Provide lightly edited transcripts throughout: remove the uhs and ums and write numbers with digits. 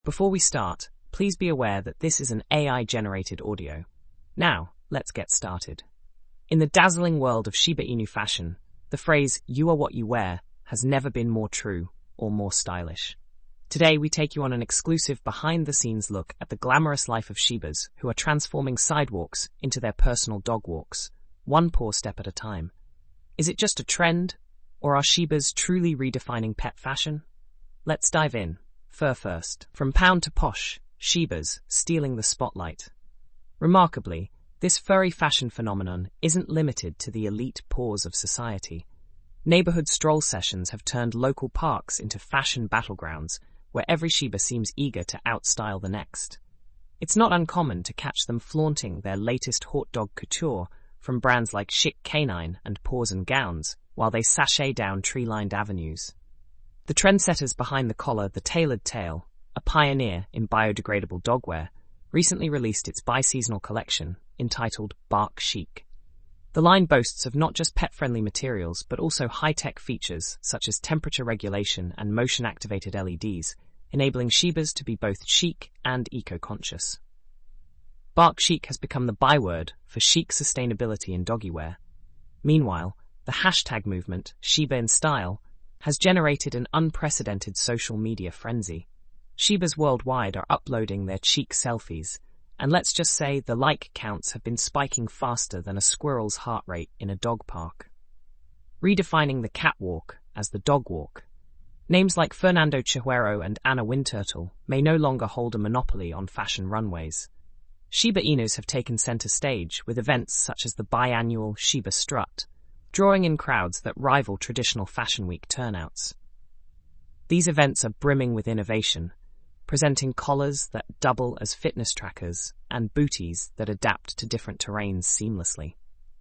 Before we start, please be aware that this is an AI-generated audio. Now, let's get started. In the dazzling world of Shiba Inu fashion, the phrase, "you are what you wear," has never been more true or more stylish. Today, we take you on an exclusive behind-the-scenes look at the glamorous life of Shibas who are transforming sidewalks into their personal dog walks, one paw step at a time. Is it just a trend, or are Shibas truly redefining pet fashion? Let's dive in. Fur first. From pound to posh, Shibas stealing the spotlight. Remarkably, this furry fashion phenomenon isn't limited to the elite paws of society. Neighborhood stroll sessions have turned local parks into fashion battlegrounds where every Shiba seems eager to outstyle the next. It's not uncommon to catch them flaunting their latest hot dog couture from brands like Chic Canine and Paws and Gowns while they sashay down tree-lined avenues. The trendsetters behind the collar, the Tailored Tail, a pioneer in biodegradable dogwear, recently released its bi-seasonal collection entitled Bark Chic. The line boasts of not just pet-friendly materials but also high-tech features such as temperature regulation and motion-activated LEDs, enabling Shibas to be both chic and eco-conscious. Bark Chic has become the byword for chic sustainability in doggy wear. Meanwhile, the hashtag movement, Shiba in Style, has generated an unprecedented social media frenzy. Shibas worldwide are uploading their cheek selfies, and let's just say the like counts have been spiking faster than a squirrel's heart rate in a dog park. Redefining the catwalk as the dog walk. Names like Fernando Chihuero and Anna Windturtle may no longer hold a monopoly on fashion runways. Shiba Inus have taken center stage with events such as the biannual Shiba Strut, drawing in crowds that rival traditional Fashion Week turnouts. These events are brimming with innovation, presenting collars that double as fitness trackers and booties that adapt to different terrains seamlessly.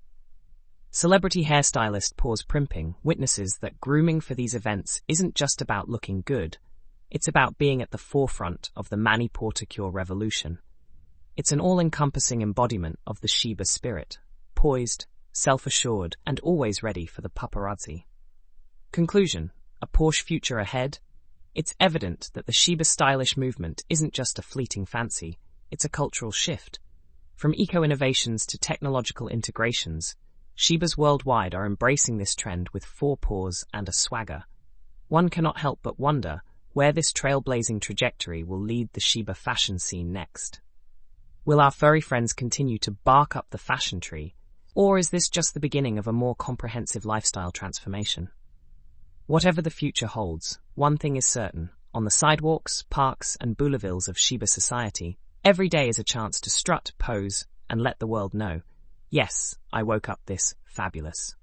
Celebrity hairstylist Paws Primping witnesses that grooming for these events isn't just about looking good, it's about being at the forefront of the Mani-Paw-to-Cure revolution. It's an all-encompassing embodiment of the Shiba spirit, poised, self-assured, and always ready for the paparazzi. Conclusion: a Porsche future ahead? It's evident that the Shiba stylish movement isn't just a fleeting fancy, it's a cultural shift. From eco-innovations to technological integrations, Shibas worldwide are embracing this trend with four paws and a swagger. One cannot help but wonder where this trailblazing trajectory will lead the Shiba fashion scene next. Will our furry friends continue to bark up the fashion tree, or is this just the beginning of a more comprehensive lifestyle transformation? Whatever the future holds, one thing is certain. On the sidewalks, parks, and boulevilles of Shiba society, every day is a chance to strut, pose, and let the world know, yes, I woke up this fabulous.